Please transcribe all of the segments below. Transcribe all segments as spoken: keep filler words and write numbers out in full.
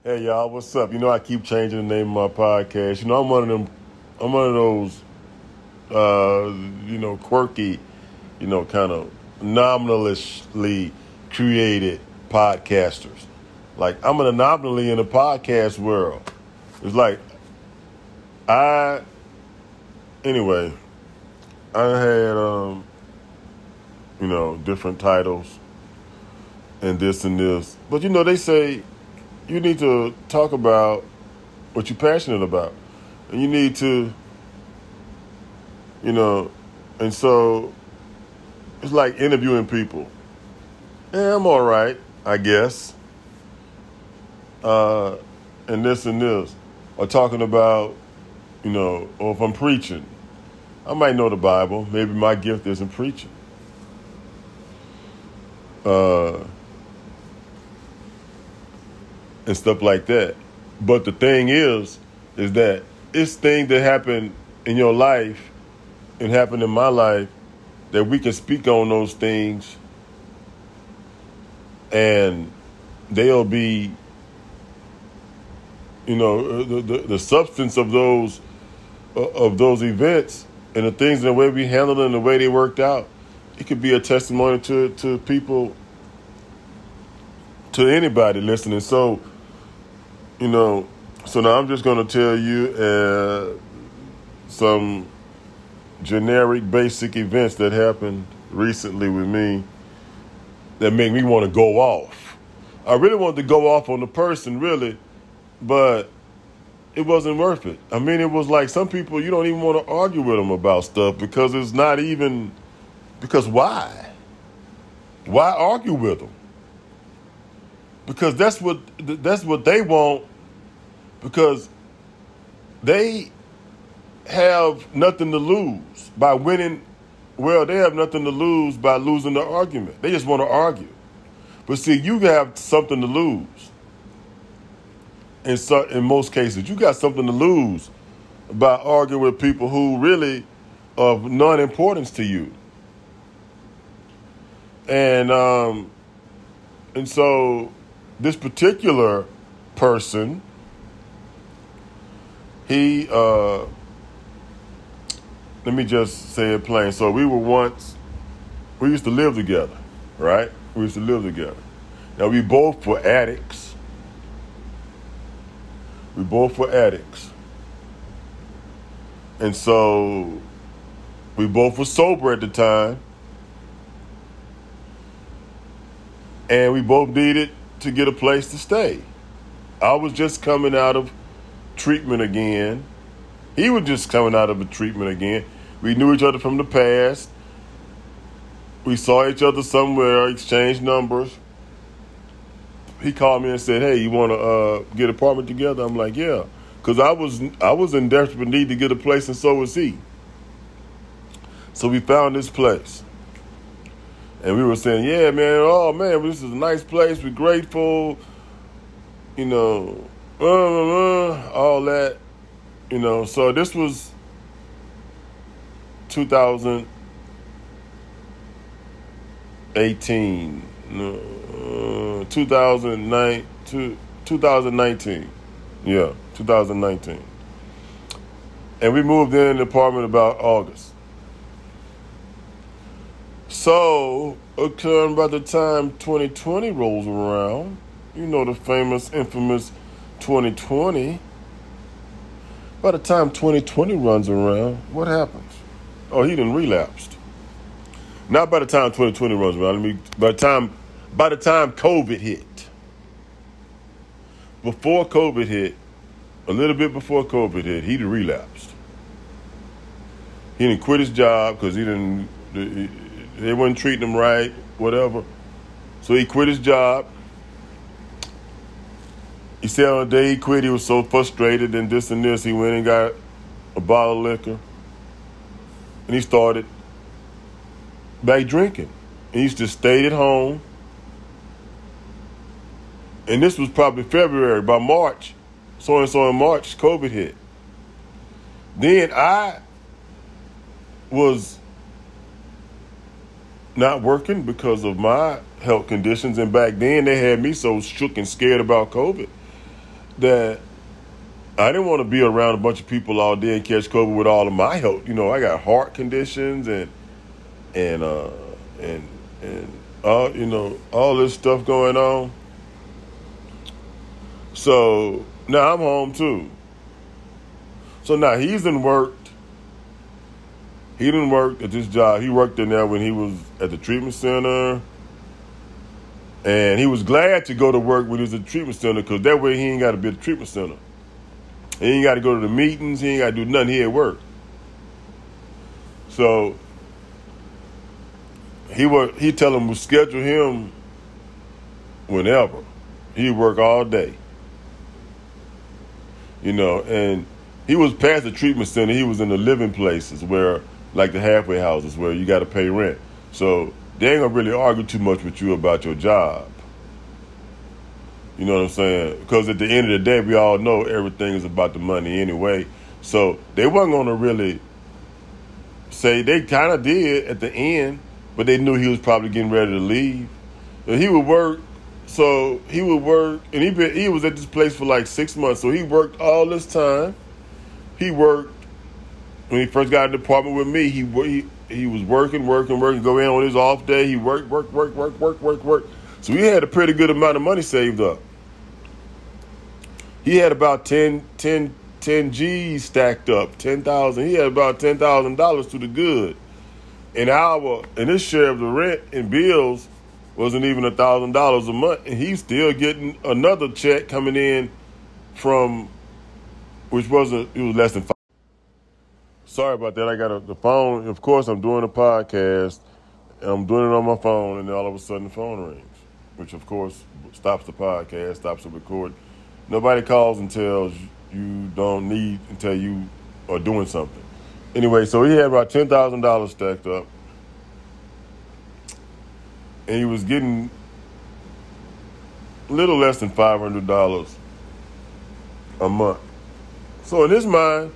Hey y'all, what's up? You know I keep changing the name of my podcast. You know I'm one of them. I'm one of those, uh, you know, quirky, you know, kind of nominally created podcasters. Like I'm an anomaly in the podcast world. It's like I, anyway, I had um, you know, different titles and this and this, but you know they say you need to talk about what you're passionate about. And you need to, you know, and so it's like interviewing people. Yeah, I'm all right, I guess. Uh, and this and this. Or talking about, you know, or if I'm preaching, I might know the Bible. Maybe my gift isn't preaching. Uh, and stuff like that. But the thing is, is that it's things that happen in your life and happen in my life that we can speak on those things and they'll be, you know, the, the, the substance of those uh, of those events and the things and the way we handled them and the way they worked out. It could be a testimony to, to people, to anybody listening. So, you know, so now I'm just going to tell you uh, some generic, basic events that happened recently with me that make me want to go off. I really wanted to go off on the person, really, but it wasn't worth it. I mean, it was like some people, you don't even want to argue with them about stuff because it's not even, because why? Why argue with them? Because that's what that's what they want, because they have nothing to lose by winning. Well, they have nothing to lose by losing the argument. They just want to argue. But see, you have something to lose. In, so, in most cases, you got something to lose by arguing with people who really are of non-importance to you. And um, and so this particular person, he, uh, let me just say it plain. So we were once, we used to live together, right? We used to live together. Now we both were addicts. We both were addicts. And so we both were sober at the time. And we both needed to get a place to stay. I was just coming out of treatment again. He was just coming out of a treatment again. We knew each other from the past. We saw each other somewhere, exchanged numbers. He called me and said, "Hey, you want to uh, get an apartment together?" I'm like, "Yeah," because I was I was in desperate need to get a place, and so was he. So we found this place. And we were saying, yeah, man, oh, man, this is a nice place. We're grateful, you know, uh, uh, all that, you know. So this was two thousand eighteen, uh, two thousand nine, two, twenty nineteen. Yeah, two thousand nineteen. And we moved in the apartment about August. So, okay, by the time twenty twenty rolls around, you know, the famous, infamous twenty twenty, by the time twenty twenty runs around, what happens? Oh, he done relapsed. Not by the time twenty twenty runs around. Let me, by the time, by the time COVID hit. Before COVID hit, a little bit before COVID hit, he done relapsed. He didn't quit his job because he didn't, they weren't treating him right, whatever. So he quit his job. He said on the day he quit, he was so frustrated and this and this, he went and got a bottle of liquor. And he started back drinking. And he just stayed at home. And this was probably February. By March, so and so in March, COVID hit. Then I was not working because of my health conditions. And back then they had me so shook and scared about COVID. that I didn't want to be around a bunch of people all day and catch COVID with all of my health. You know, I got heart conditions and and uh, and and all you know all this stuff going on. So now I'm home too. So now he's done worked. He done worked at this job. He worked in there when he was at the treatment center. And he was glad to go to work when he was at the treatment center because that way he ain't got to be at the treatment center. He ain't got to go to the meetings. He ain't got to do nothing. He at work. So he would, he tell him to schedule him whenever. He'd work all day. You know, and he was past the treatment center. He was in the living places where, like the halfway houses where you got to pay rent. So they ain't gonna really argue too much with you about your job. You know what I'm saying? Because at the end of the day, we all know everything is about the money anyway. So they wasn't gonna really say, they kind of did at the end, but they knew he was probably getting ready to leave. And he would work, so he would work, and he been, he was at this place for like six months. So he worked all this time. He worked when he first got in the apartment with me. He he. He was working, working, working, go in on his off day. He worked, worked, worked, worked, worked, worked, worked. So he had a pretty good amount of money saved up. He had about ten, ten, ten G's stacked up, ten thousand. He had about ten thousand dollars to the good. And our, and his share of the rent and bills wasn't even a thousand dollars a month. And he's still getting another check coming in from, which wasn't, it was less than five. Sorry about that. I got a, the phone. Of course, I'm doing a podcast. And I'm doing it on my phone, and then all of a sudden the phone rings, which, of course, stops the podcast, stops the recording. Nobody calls and tells you don't need until you are doing something. Anyway, so he had about ten thousand dollars stacked up, and he was getting a little less than five hundred dollars a month. So in his mind,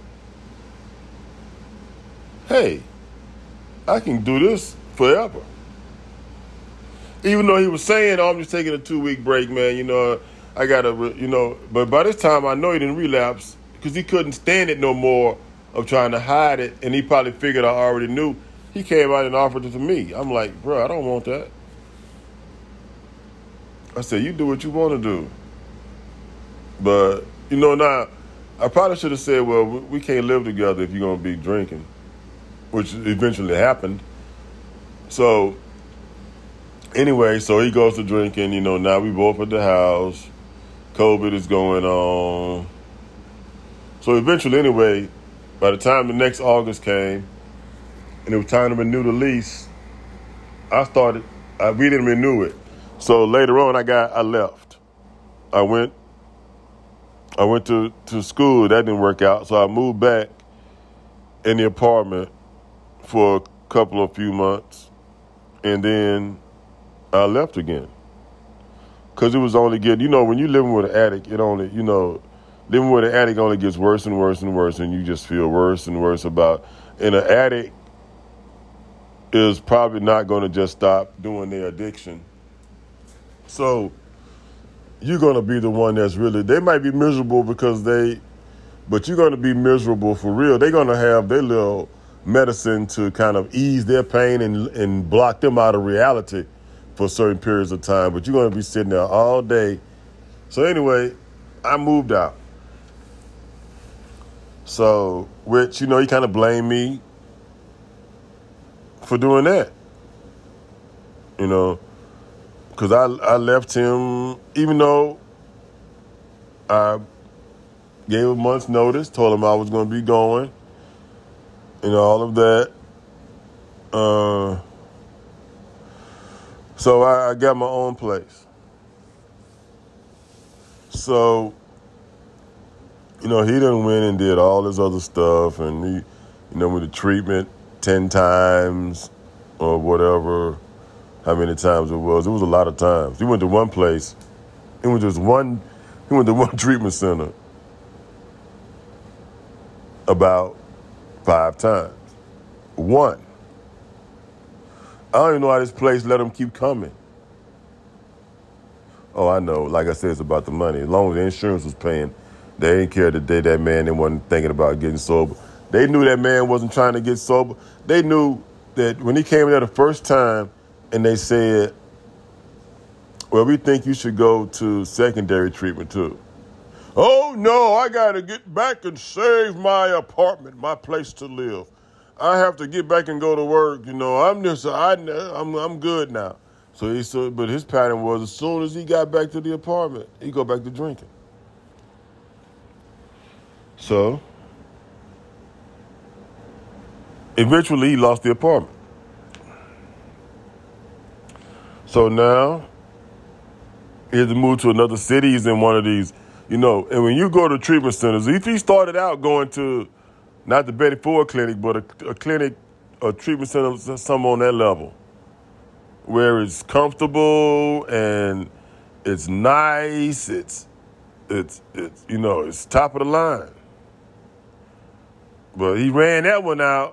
hey, I can do this forever. Even though he was saying, oh, I'm just taking a two-week break, man, you know, I got to, you know, but by this time I know he didn't relapse because he couldn't stand it no more of trying to hide it, and he probably figured I already knew. He came out and offered it to me. I'm like, bro, I don't want that. I said, you do what you want to do. But, you know, now, I probably should have said, well, we can't live together if you're going to be drinking, which eventually happened. So, anyway, so he goes to drinking. You know, now we both at the house. COVID is going on. So eventually, anyway, by the time the next August came, and it was time to renew the lease, I started, I, we didn't renew it. So later on, I got, I left. I went, I went to, to school. That didn't work out. So I moved back in the apartment for a couple of few months, and then I left again. Because it was only getting, you know, when you're living with an addict, it only, you know, living with an addict only gets worse and worse and worse, and you just feel worse and worse about, and an addict is probably not going to just stop doing their addiction. So you're going to be the one that's really, they might be miserable because they, but you're going to be miserable for real. They're going to have their little medicine to kind of ease their pain and, and block them out of reality for certain periods of time. But you're going to be sitting there all day. So anyway, I moved out. So, which, you know, he kind of blamed me for doing that. You know, because I, I left him, even though I gave a month's notice, told him I was going to be going, and all of that. Uh, so I, I got my own place. So, you know, he done went and did all this other stuff, and he, you know, with the treatment ten times or whatever, how many times it was. It was a lot of times. He went to one place. He went to just one, he went to one treatment center about five times. One. I don't even know how this place let him keep coming. Oh, I know. Like I said, it's about the money. As long as the insurance was paying, they didn't care the day that man they wasn't thinking about getting sober. They knew that man wasn't trying to get sober. They knew that when he came there the first time and they said, well, we think you should go to secondary treatment too. Oh, no, I got to get back and save my apartment, my place to live. I have to get back and go to work. You know, I'm just, I, I'm, I'm good now. So he said, but his pattern was as soon as he got back to the apartment, he go back to drinking. So eventually he lost the apartment. So now he had to move to another city. He's in one of these, you know, and when you go to treatment centers, if he started out going to not the Betty Ford clinic, but a, a clinic, a treatment center, some on that level, where it's comfortable and it's nice, it's, it's, it's, you know, it's top of the line. But he ran that one out.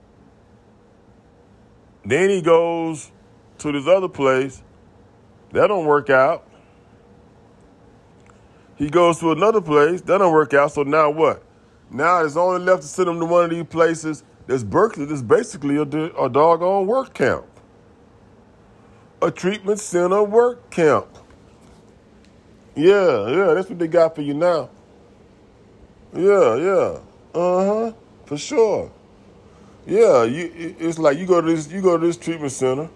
Then he goes to this other place. That don't work out. He goes to another place. That don't work out. So now what? Now it's only left to send him to one of these places that's Berkeley. That's basically a, a doggone work camp. A treatment center work camp. Yeah, yeah, that's what they got for you now. Yeah, yeah. Uh-huh. For sure. Yeah, you, it's like you go to this, you go to this treatment center,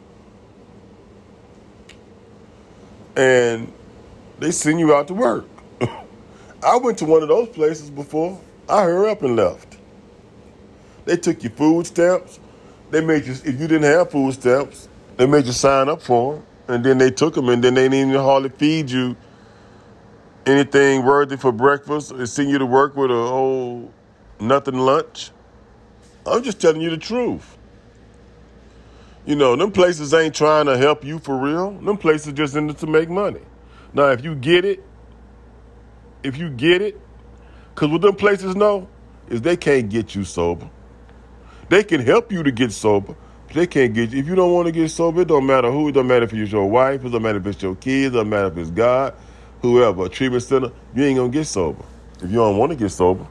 and they send you out to work. I went to one of those places before. I hurried up and left. They took your food stamps. They made you, if you didn't have food stamps, they made you sign up for them, and then they took them, and then they didn't even hardly feed you anything worthy for breakfast. They send you to work with a whole nothing lunch. I'm just telling you the truth. You know, them places ain't trying to help you for real. Them places just in it to make money. Now, if you get it, if you get it, because what them places know is they can't get you sober. They can help you to get sober, but they can't get you. If you don't want to get sober, it don't matter who. It don't matter if it's your wife. It don't matter if it's your kids. It don't matter if it's God, whoever. A treatment center, you ain't going to get sober if you don't want to get sober.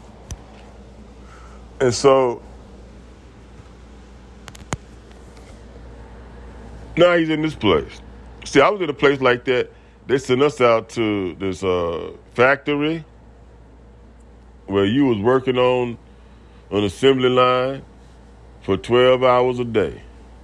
And so now he's in this place. See, I was in a place like that. They sent us out to this uh, factory where you was working on an assembly line for twelve hours a day.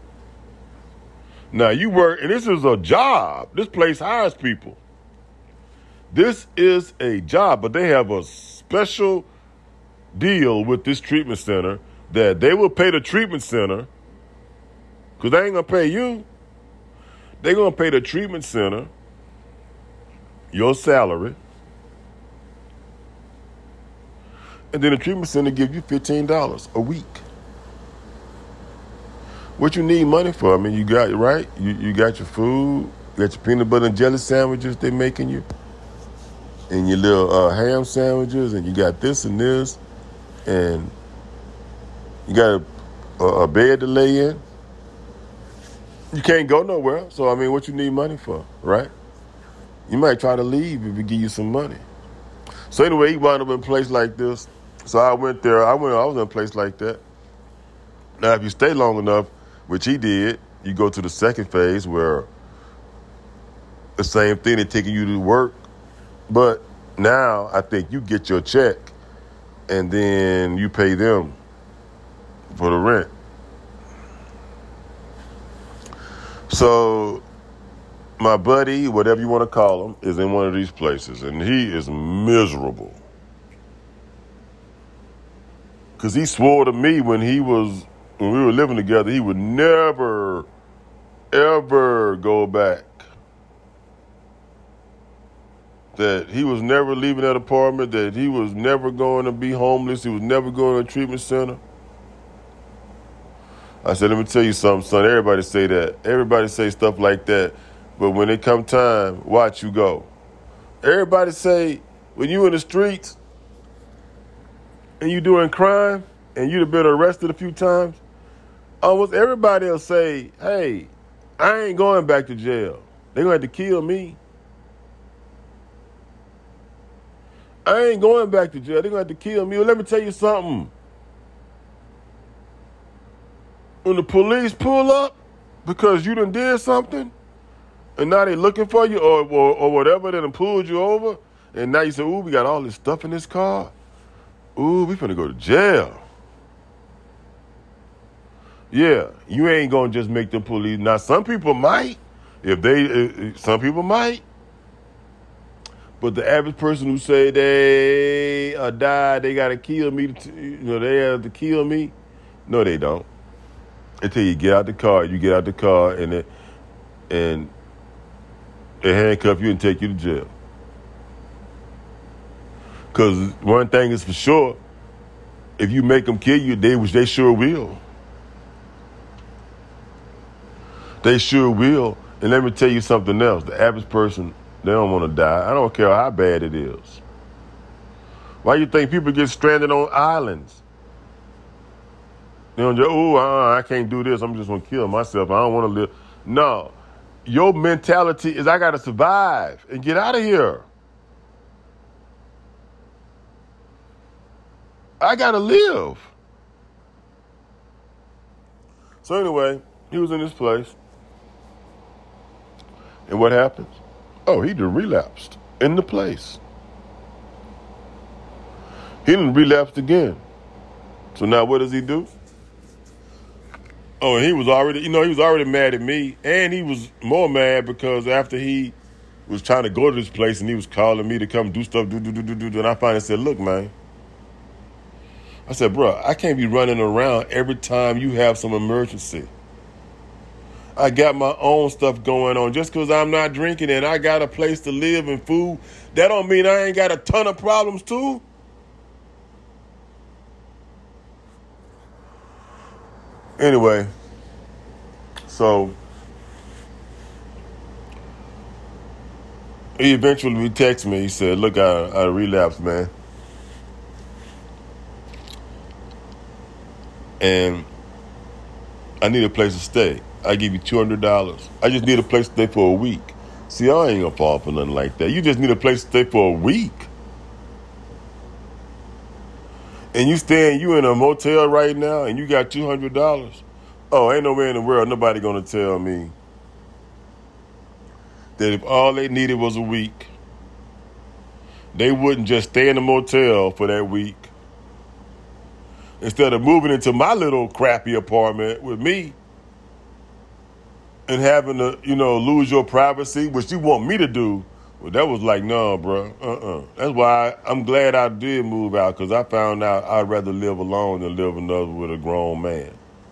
Now you work, and this is a job. This place hires people. This is a job, but they have a special deal with this treatment center that they will pay the treatment center, because they ain't going to pay you. They're going to pay the treatment center your salary, and then the treatment center give you fifteen dollars a week. What you need money for? I mean, you got, right? You, you got your food, you got your peanut butter and jelly sandwiches they making you, and your little uh, ham sandwiches, and you got this and this, and you got a, a, a bed to lay in. You can't go nowhere. So, I mean, what you need money for, right? You might try to leave if we give you some money. So anyway, he wound up in a place like this. So I went there. I went. I was in a place like that. Now, if you stay long enough, which he did, you go to the second phase where the same thing, they're taking you to work. But now I think you get your check and then you pay them for the rent. So my buddy, whatever you want to call him, is in one of these places, and he is miserable. Because he swore to me when he was, when we were living together, he would never, ever go back. That he was never leaving that apartment, that he was never going to be homeless, he was never going to a treatment center. I said, let me tell you something, son. Everybody say that. Everybody say stuff like that. But when it come time, watch you go. Everybody say, when you in the streets and you doing crime and you've been arrested a few times, almost everybody will say, hey, I ain't going back to jail. They're going to have to kill me. I ain't going back to jail. They're going to have to kill me. Well, let me tell you something. When the police pull up because you done did something, and now they looking for you or, or, or whatever, they done pulled you over, and now you say, ooh, we got all this stuff in this car. Ooh, we finna go to jail. Yeah, you ain't gonna just make them police. Now, some people might. If they, some people might. But the average person who say they uh, died, they gotta kill me, to, you know, they have to kill me. No, they don't. Until you get out the car, you get out the car, and it, and they handcuff you and take you to jail. Because one thing is for sure, if you make them kill you, they they sure will. They sure will. And let me tell you something else. The average person, they don't want to die. I don't care how bad it is. Why you think people get stranded on islands? They don't just, oh, uh, I can't do this. I'm just going to kill myself. I don't want to live. No. Your mentality is I got to survive and get out of here. I got to live. So anyway, he was in this place. And what happens? Oh, he done relapsed in the place. He done relapsed again. So now what does he do? Oh, and he was already, you know, he was already mad at me. And he was more mad because after he was trying to go to this place and he was calling me to come do stuff, do, do, do, do, do. And I finally said, look, man. I said, bro, I can't be running around every time you have some emergency. I got my own stuff going on. Just because I'm not drinking and I got a place to live and food, that don't mean I ain't got a ton of problems too. Anyway, so he eventually texted me. He said, look, I, I relapsed, man. And I need a place to stay. I give you two hundred dollars. I just need a place to stay for a week. See, I ain't gonna fall for nothing like that. You just need a place to stay for a week. And you staying, you in a motel right now and you got two hundred dollars. Oh, ain't nowhere in the world nobody gonna tell me that if all they needed was a week, they wouldn't just stay in the motel for that week. Instead of moving into my little crappy apartment with me and having to, you know, lose your privacy, which you want me to do. Well, that was like, no, bro. Uh-uh. That's why I'm glad I did move out, because I found out I'd rather live alone than live another with a grown man.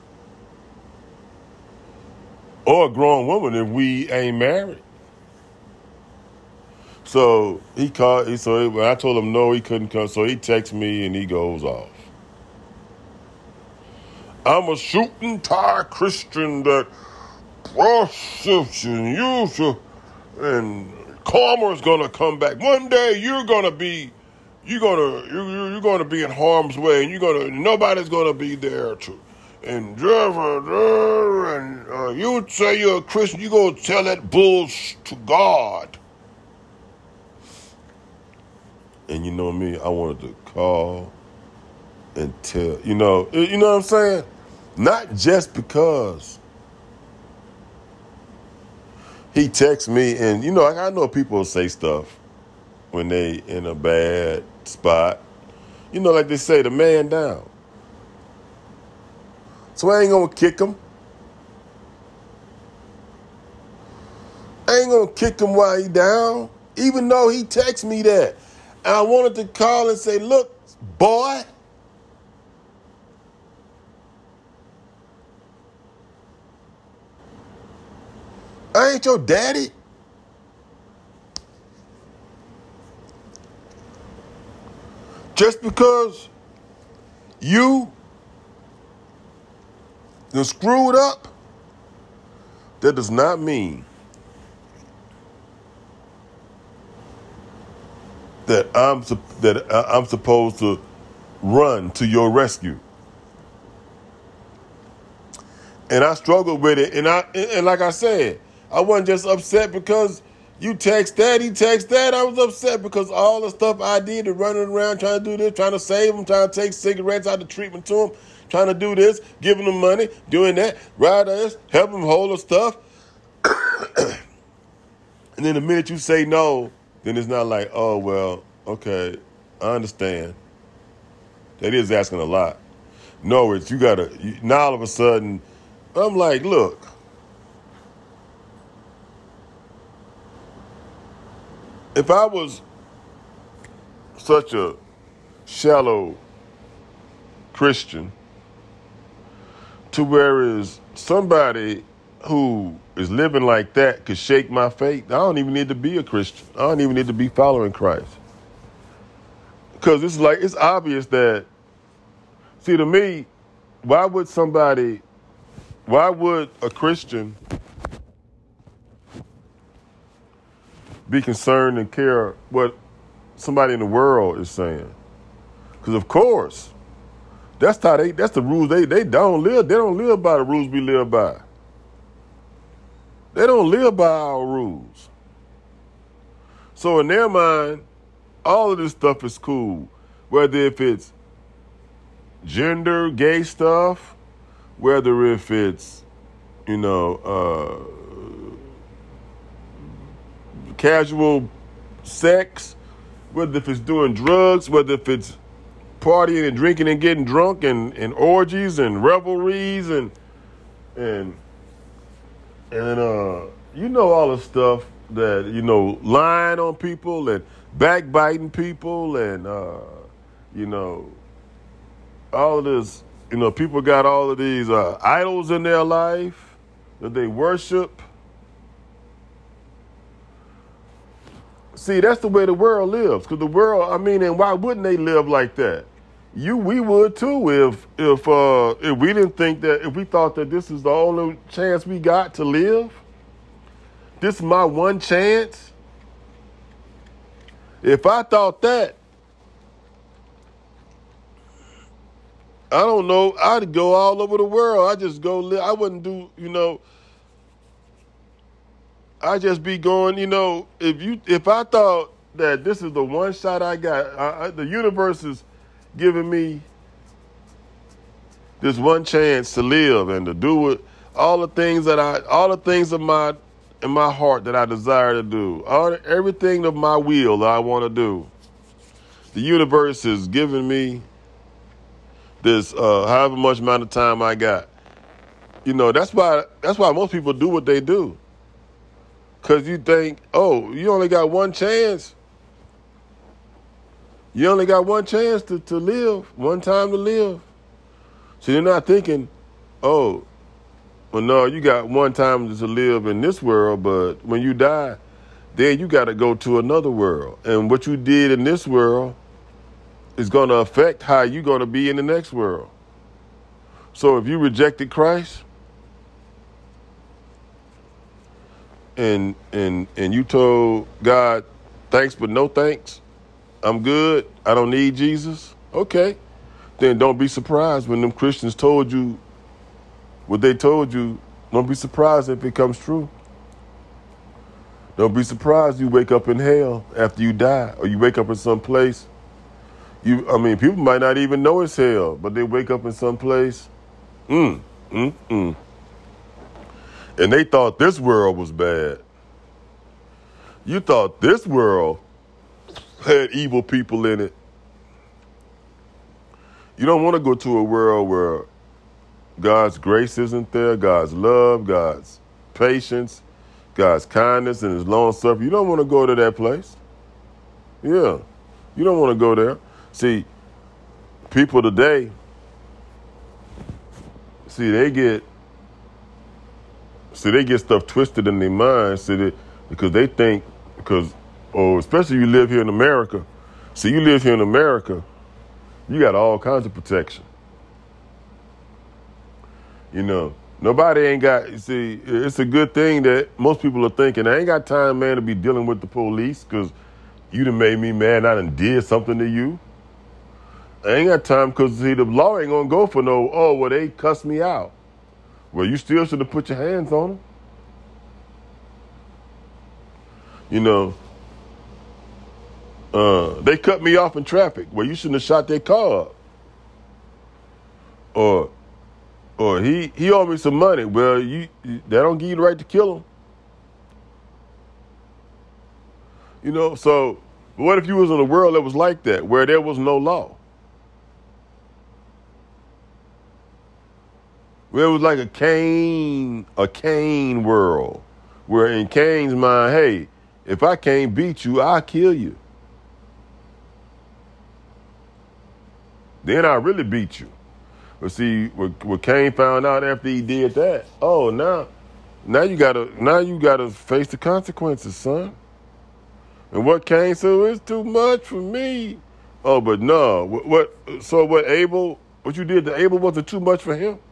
Or a grown woman if we ain't married. So he called, he, so when I told him no, he couldn't come, so he texts me and he goes off. I'm a shooting Thai Christian that prostitution, you should, and karma's gonna come back. One day you're gonna be, you're gonna, you you're gonna be in harm's way, and you're gonna, nobody's gonna be there to, and and uh, you say you're a Christian, you gonna tell that bull to God. And you know me, I wanted to call and tell, you know, you know what I'm saying? Not just because he texts me, and, you know, I know people say stuff when they in a bad spot. You know, like they say, the man down. So I ain't going to kick him. I ain't going to kick him while he down, even though he texts me that. And I wanted to call and say, look, boy, I ain't your daddy. Just because you done screwed up, that does not mean that I'm that I'm supposed to run to your rescue. And I struggled with it, and I and like I said, I wasn't just upset because You text that, he text that. I was upset because all the stuff I did, and running around trying to do this, trying to save him, trying to take cigarettes out of treatment to him, trying to do this, giving him money, doing that, ride us, help him hold the stuff. And then the minute you say no, then it's not like, oh, well, okay, I understand. That is asking a lot. No, it's you got to, now all of a sudden, I'm like, look, if I was such a shallow Christian to where is somebody who is living like that could shake my faith, I don't even need to be a Christian. I don't even need to be following Christ. Because it's like, it's obvious that, see, to me, why would somebody, why would a Christian be concerned and care what somebody in the world is saying? Because of course, that's how they, that's the rules they, they don't live. They don't live by the rules we live by. They don't live by our rules. So in their mind, all of this stuff is cool. Whether if it's gender, gay stuff, whether if it's, you know, uh, casual sex, whether if it's doing drugs, whether if it's partying and drinking and getting drunk and, and orgies and revelries and and and uh you know all the stuff that, you know, lying on people and backbiting people and uh you know all of this, you know, people got all of these uh idols in their life that they worship. See, that's the way the world lives. Because the world, I mean, and why wouldn't they live like that? You, we would too if if uh, if we didn't think that, if we thought that this is the only chance we got to live. This is my one chance. If I thought that, I don't know, I'd go all over the world. I just go live. I wouldn't do, you know, I just be going, you know, if you, if I thought that this is the one shot I got, I, I, the universe is giving me this one chance to live and to do it, all the things that I, all the things of my, in my heart that I desire to do, all everything of my will that I want to do. The universe is giving me this, uh, however much amount of time I got. You know, that's why, that's why most people do what they do. Because you think, oh, you only got one chance. You only got one chance to, to live, one time to live. So you're not thinking, oh, well, no, you got one time to live in this world, but when you die, then you got to go to another world. And what you did in this world is going to affect how you're going to be in the next world. So if you rejected Christ, and and and you told God, thanks but no thanks, I'm good, I don't need Jesus, okay, then don't be surprised when them Christians told you what they told you. Don't be surprised if it comes true. Don't be surprised you wake up in hell after you die, or you wake up in some place. You, I mean, people might not even know it's hell, but they wake up in some place. Mm, mm, mm. And they thought this world was bad. You thought this world had evil people in it. You don't want to go to a world where God's grace isn't there, God's love, God's patience, God's kindness, and his long suffering. You don't want to go to that place. Yeah, you don't want to go there. See, people today, see, they get See, they get stuff twisted in their minds, see, that, because they think, because, oh, especially you live here in America. See, you live here in America, you got all kinds of protection. You know, nobody ain't got, you see, it's a good thing that most people are thinking, I ain't got time, man, to be dealing with the police because you done made me mad and I done did something to you. I ain't got time because, see, the law ain't going to go for no, oh, well, they cussed me out. Well, you still should have put your hands on them. You know, uh, they cut me off in traffic. Well, you shouldn't have shot their car up. Or, or he he owed me some money. Well, you, you that don't give you the right to kill him. You know, so what if you was in a world that was like that, where there was no law? Where it was like a Cain, a Cain world, where in Cain's mind, hey, if I can't beat you, I'll kill you. Then I'll really beat you. But see, what, what Cain found out after he did that, oh, now, now you gotta, now you gotta face the consequences, son. And what Cain said, it's too much for me. Oh, but no, what, what? So what Abel, what you did to Abel wasn't too much for him?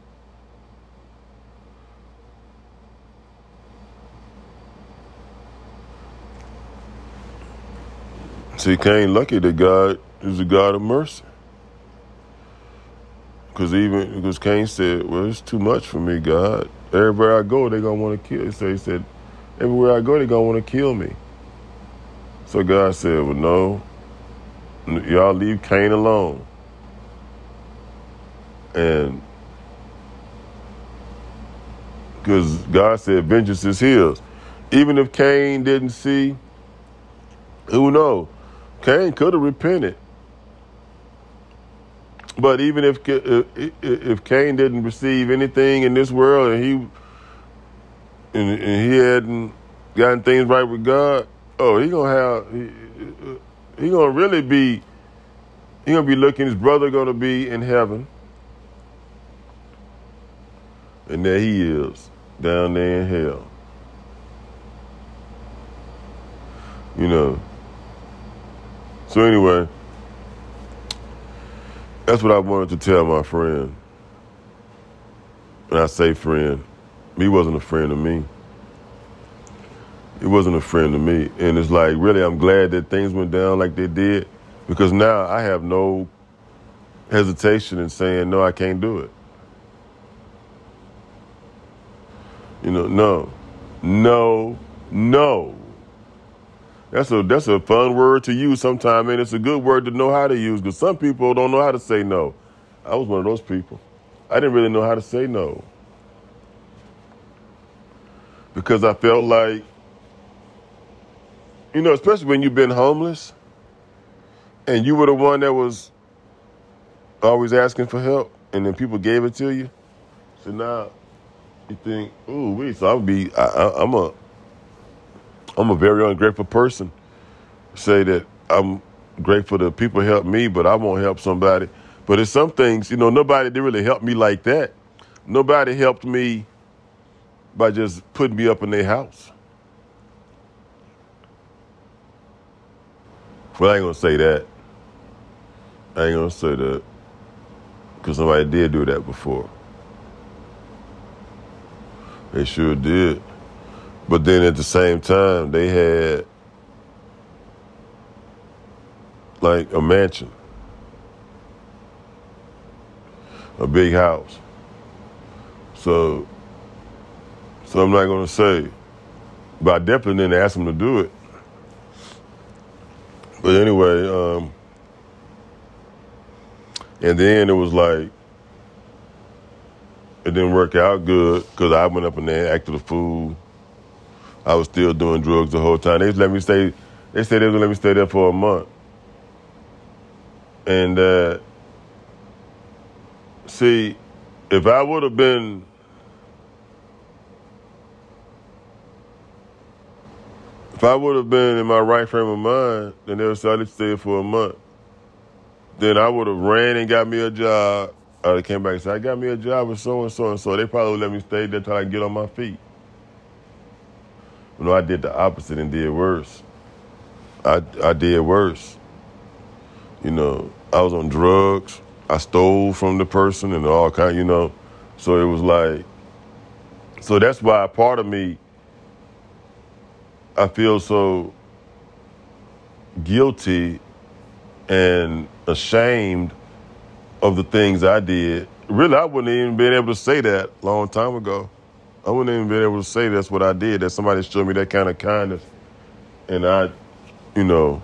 See, Cain lucky that God is a God of mercy. Because even, because Cain said, well, it's too much for me, God. Everywhere I go, they're going to want to kill. So he said, everywhere I go, they're going to want to kill me. So God said, well, no, y'all leave Cain alone. And because God said, vengeance is his. Even if Cain didn't see, who knows? Cain could have repented. But even if if Cain didn't receive anything in this world and he and, and he hadn't gotten things right with God, oh, he gonna have he, he gonna really be he gonna be looking. His brother gonna be in heaven, and there he is down there in hell. You know. So anyway, that's what I wanted to tell my friend. And I say friend, he wasn't a friend to me. He wasn't a friend to me. And it's like, really, I'm glad that things went down like they did, because now I have no hesitation in saying, no, I can't do it. You know, no, no, no. That's a that's a fun word to use sometimes, and it's a good word to know how to use, because some people don't know how to say no. I was one of those people. I didn't really know how to say no, because I felt like, you know, especially when you've been homeless and you were the one that was always asking for help, and then people gave it to you. So now you think, ooh, wait, so I'll be, I, I, I'm a, I'm a very ungrateful person. Say that I'm grateful that people help me, but I won't help somebody. But it's some things, you know, nobody did really help me like that. Nobody helped me by just putting me up in their house. Well, I ain't gonna say that. I ain't gonna say that, because somebody did do that before. They sure did. But then at the same time, they had like a mansion, a big house. So, so I'm not gonna say, but I definitely didn't ask them to do it. But anyway, um, and then it was like, it didn't work out good, because I went up in there and acted a fool. I was still doing drugs the whole time. They just let me stay. They said they was gonna let me stay there for a month. And uh, see, if I would have been, if I would have been in my right frame of mind, then they would say I let you stay there for a month. Then I would have ran and got me a job. I came back and said, I got me a job with so and so and so. They probably would let me stay there till I get on my feet. You know, I did the opposite and did worse. I, I did worse. You know, I was on drugs. I stole from the person and all kind, you know. So it was like, so that's why part of me, I feel so guilty and ashamed of the things I did. Really, I wouldn't even been able to say that a long time ago. I wouldn't even been able to say that's what I did, that somebody showed me that kind of kindness And I, you know,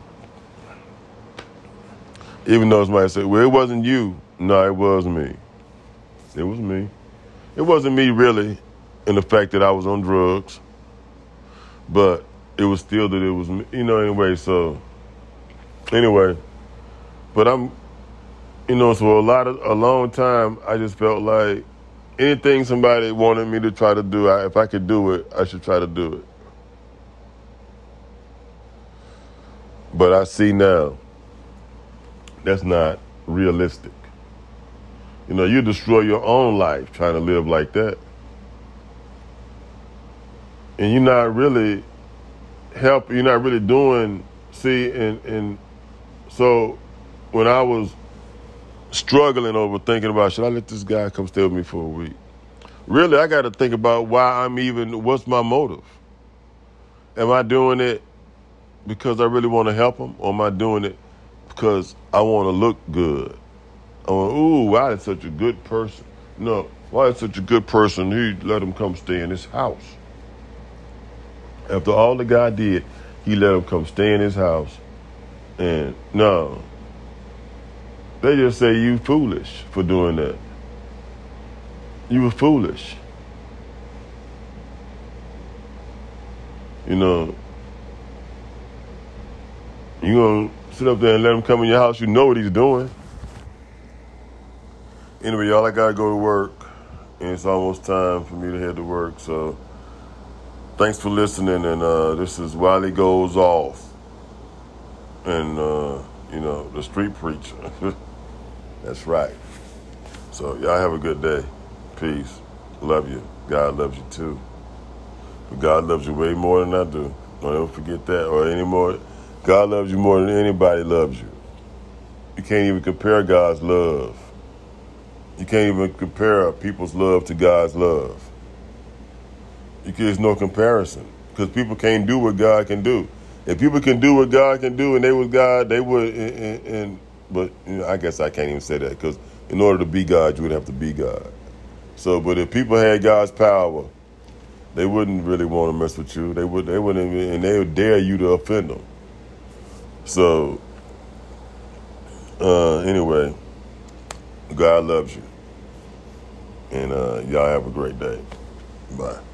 even though somebody said, well, it wasn't you. No, it was me. It was me. It wasn't me really in the fact that I was on drugs, but it was still that it was me, you know, anyway. So anyway, but I'm, you know, so a lot of, a long time, I just felt like anything somebody wanted me to try to do, I, if I could do it, I should try to do it. But I see now that's not realistic. You know, you destroy your own life trying to live like that. And you're not really help, you're not really doing, see, and, and so when I was struggling over thinking about, should I let this guy come stay with me for a week? Really, I got to think about why I'm even, what's my motive? Am I doing it because I really want to help him, or am I doing it because I want to look good? I want, ooh, why is such a good person? No, why is such a good person? He let him come stay in his house. After all the guy did, he let him come stay in his house. And no, they just say you foolish for doing that. You were foolish. You know, you gonna sit up there and let him come in your house, you know what he's doing. Anyway, y'all, I gotta go to work, and it's almost time for me to head to work, so thanks for listening, and uh, this is Wiley Goes Off, and, uh, you know, the street preacher. That's right. So y'all have a good day. Peace. Love you. God loves you too. But God loves you way more than I do. Don't ever forget that, or any more. God loves you more than anybody loves you. You can't even compare God's love. You can't even compare people's love to God's love. You can, there's no comparison, because people can't do what God can do. If people can do what God can do and they was God, they would, and, and, and but you know, I guess I can't even say that, because in order to be God, you would have to be God. So, but if people had God's power, they wouldn't really want to mess with you. They would, they wouldn't, even, and they would dare you to offend them. So, uh, anyway, God loves you. And uh, y'all have a great day. Bye.